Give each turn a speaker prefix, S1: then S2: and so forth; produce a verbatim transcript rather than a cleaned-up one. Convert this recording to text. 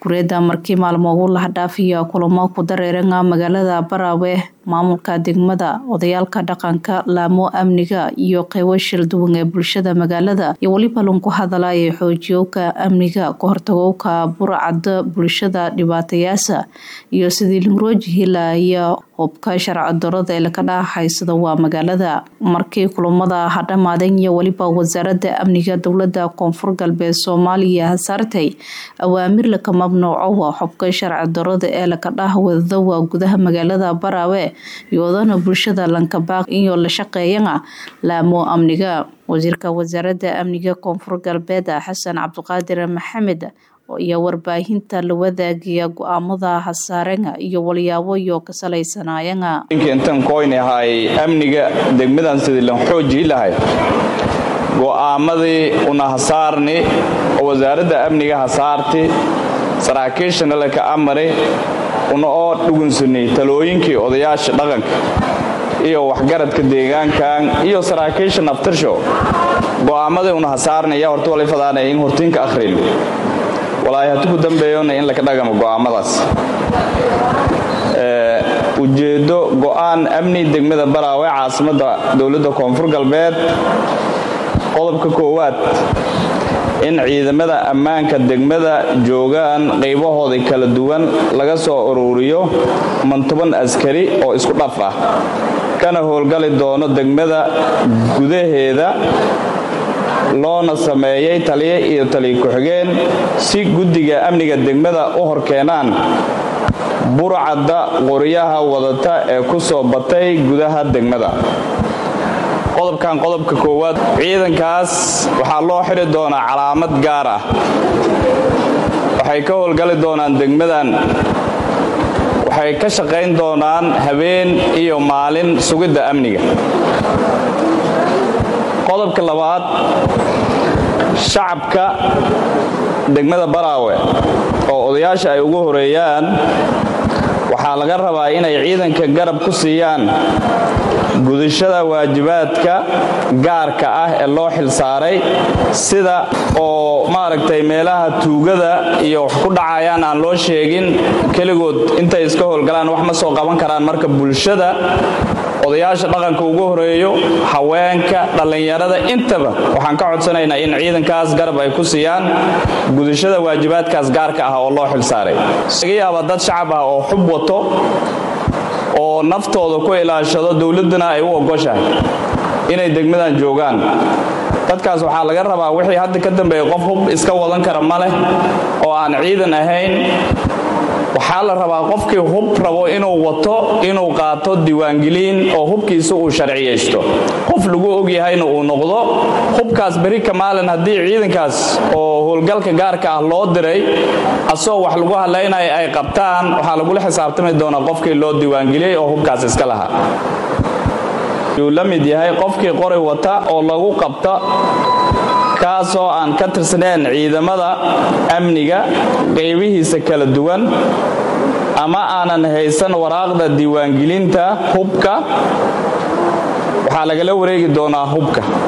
S1: kureeda markii maalmo la dhaafiyo kulamo ku dareeranga magaalada Barawe maamulka degmada odayaalka dhaqanka laamo amniga iyo qaybo shil duwan ee bulshada magaalada iyo waliba ku hadalay xoojiyowka amniga ka hortagowka burcad bulshada dhibaatayaasha iyo sidii lingrooji hilaya hubka sharci darrada ee ka dhaxaysada waa magaalada markii kulamada hadhamaadeen iyo waliba wasaaradda amniga dawladda koonfur galbeed Soomaaliya saartay awaamir la ka mamnuuco hubka sharci darrada ee la ka dhaxwada waa gudaha magaalada Barawe iyadoo bulshada lanka baaq iyo la shaqeeyana laamo amniga wasiirka wasaaradda amniga koonfur galbeed Xasan Cabdiqaadir Maxamed iyo warbaahinta la wadaagiya go'aamada hasaarenga iyo waliyaabo iyo ka salaysanayanga
S2: intaan kooynahay amniga degmadan sidii la xoojin lahay go'aamadii una hasaarni wasaaradda amniga hasaarti saraakiishana la ka amray una oo dhugunsanay talooyinkii odayaasha dhaqanka iyo waxgaradka deegaankan iyo saraakiisha naftarsho go'aamadii una hasaarnaya horta wali fadaanay in hortiinka akhriin walaahi hadii ku dambeeyona in la ka dhagamo go'aamadaas ee ujeedo go'aan amni degmada Barawe caasimada dawladda koonfur galbeed qodobka koowaad in ciidamada ammaanka degmada joogaan qaybahooda kala duwan laga soo ururiyo mantoban askari oo isku dhaf ah kana howlgali doono degmada gudaheeda loona sameeyay taliye iyo taliye ku xigeen si guddiga amniga degmada u horkeenaan burcadda qoryaha wadata ee ku soo batay gudaha degmada qodobkan qodobka koowaad ciidankaas waxa loo xiri doonaa calaamad gaar ah waxay ka howlgali doonaan degmadan waxay ka shaqeyn doonaan habeen iyo maalin sugidda amniga qodobka labaad shacabka degmada Barawe oo odayaasha ay ugu horeeyaan waxa laga rabaa inay ciidanka garab ku siiyaan gudashada waajibaadka gaarka ah ee loo xil saaray sida oo maaragtay meelaha tuugada iyo wax ku dhacayaan aan loo sheegin kaligood intay iska howlgalaan wax ma soo qaban karaan marka bulshada odayaasha dhaqanka ugu horeeyo haweenka dhalinyarada intaba waxaan ka codsanaynaa in ciidankaas garab ay ku siiyaan gudashada waajibaadkaas gaarka ah oo loo xil saaray siyaaba dad shacab ah oo xub wato oo naftooda ku ilaashado dawladana ay u ogoshahay inay degmadan joogaan dadkaas waxa laga rabaa wixii hadda ka dambeeyay qof hub iska wadan kara male oo aan ciidan ahayn waxa la rabaa qofkii hub rabo inuu wato inuu qaato diiwaangelin oo hubkiisa uu sharciyeysto qof lagu og yahayna uu noqdo hubkaas bari kamaalan hadii ciidankaas oo howlgalka gaarka ah loo diray asoo wax lagu haleynay ay qabtaan waxa lagu la xisaabtami doonaa qofkii loo diiwaangeliyay oo hubkaas iska lahaa uu la mid yahay qofkii qoray wata oo lagu qabta kaasoo aan ka tirsaneen ciidamada amniga qaybihiisa kala duwan ama aanan haysan waraaqda diiwaangelinta hubka waxa laga la wareegi doonaa hubka